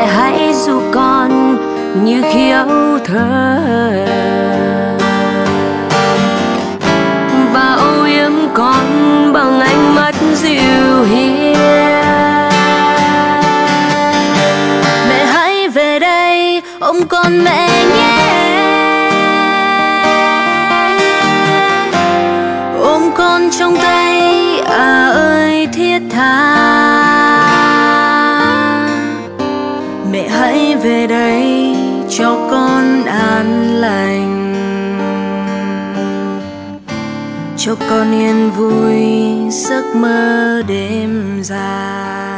hãy dụ con như khi ấu thơ và âu yếm con bằng ánh mắt dịu hiền. Mẹ hãy về đây ôm con mẹ nhé, ôm con trong tay ơi thiết tha. Mẹ hãy về đây cho con an lành, cho con yên vui giấc mơ đêm dài.